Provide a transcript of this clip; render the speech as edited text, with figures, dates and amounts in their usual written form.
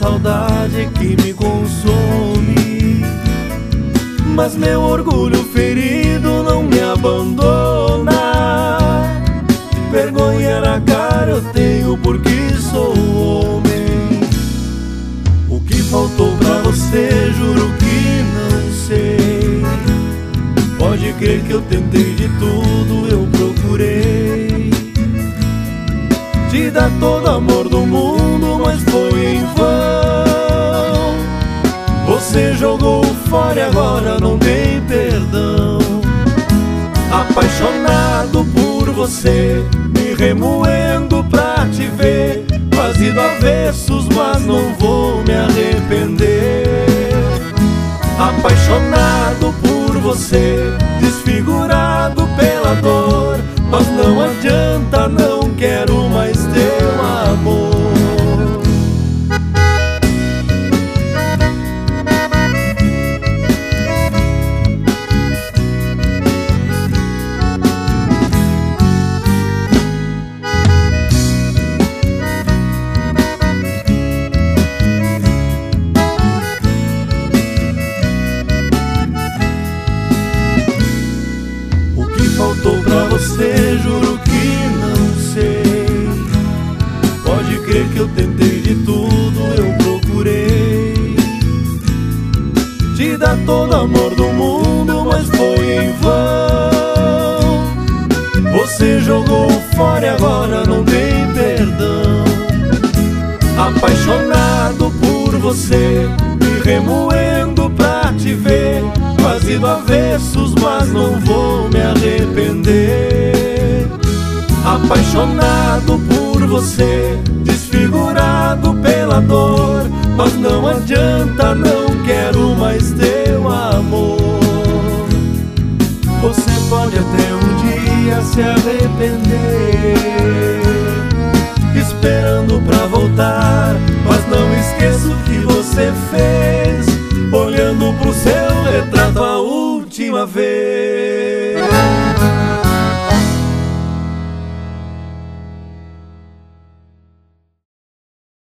saudade que me consome, mas meu orgulho ferido não me abandona. Vergonha na cara eu tenho porque sou homem. O que faltou pra você, juro que não sei. Pode crer que eu tentei de tudo, eu procurei te dar todo amor do mundo, mas foi em vão. Você jogou fora e agora não tem perdão. Apaixonado por você, me remoendo pra te ver, quase do avessos, mas não vou me arrepender. Apaixonado por você, desfigurado pela dor, mas não adianta, não quero mais teu amor. Faltou pra você, juro que não sei. Pode crer que eu tentei de tudo, eu procurei te dar todo amor do mundo, mas foi em vão. Você jogou fora e agora não tem perdão. Apaixonado por você, me remoendo pra te ver, quase do avessos, mas não vou me arrepender. Apaixonado por você, desfigurado pela dor, mas não adianta, não quero mais teu amor. Você pode até um dia se arrepender, esperando pra voltar, mas não esqueça o que você fez, olhando pro seu retrato a última vez.